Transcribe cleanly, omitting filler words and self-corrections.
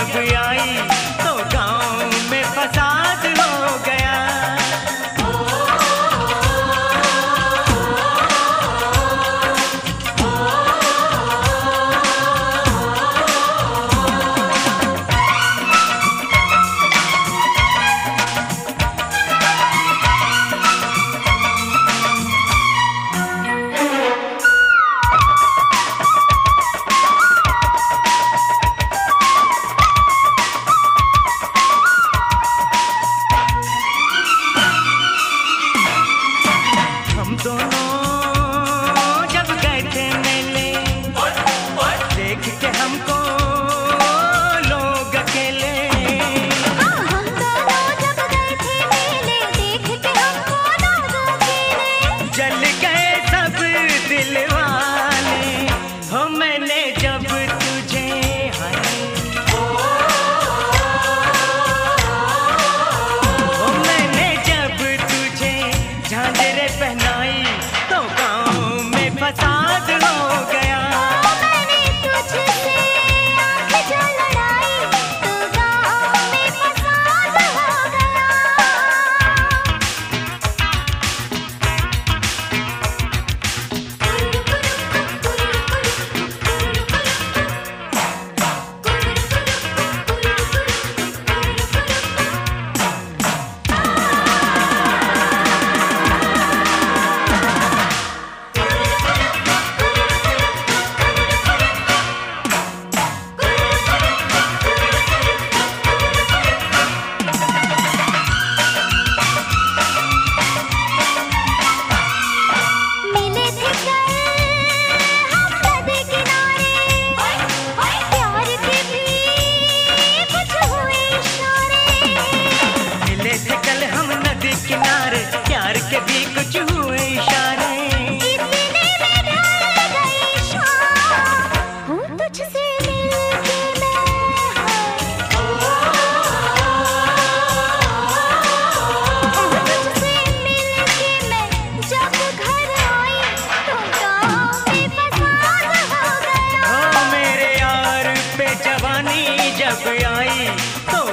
जब आई तो गांव में फसाद हो गया। हम दोनों जब गए थे मेले, देख के हमको लोग अकेले। हम दोनों जब गए थे मेले, देख के हमको लोग अकेले। जल गए सब दिल वाले हो मैंने जब तुझे मैंने जब तुझे झांझरें पहनाई तो गांव में फसाद हो गया। मैंने तुझसे आँख जो लड़ाई तो गाँव में फसाद हो गया। मिले थे कल हम नदी किनारे, प्यार के भी कुछ हुए इशारे। मिले थे कल हम नदी किनारे, प्यार के भी कुछ हुए इशारे। इतने में ढल गई शाम, हूँ तुझसे मिलके मैं जब घर आई तो गाँव में फसाद हो गया। हो मेरे यार पे जवानी जब आई तो